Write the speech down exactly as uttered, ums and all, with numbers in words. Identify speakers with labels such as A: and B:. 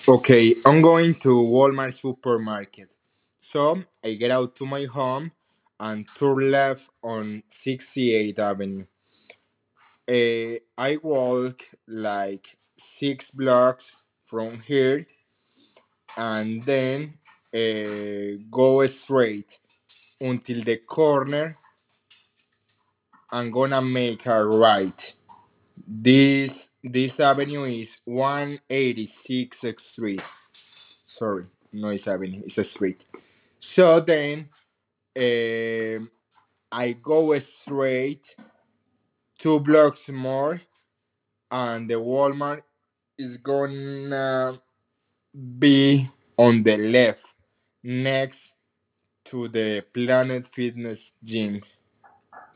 A: Okay, I'm going to Walmart supermarket. So I get out to my home and turn left on sixty-eighth Avenue. Eh, I walk like six blocks from here and then uh, go straight until the corner. I'm gonna make a right. This this avenue is one eighty-sixth Street. Sorry, no, it's avenue. It's a street. So then um, I go straight two blocks more, and the Walmart is gonna be on the left next to the Planet Fitness gym.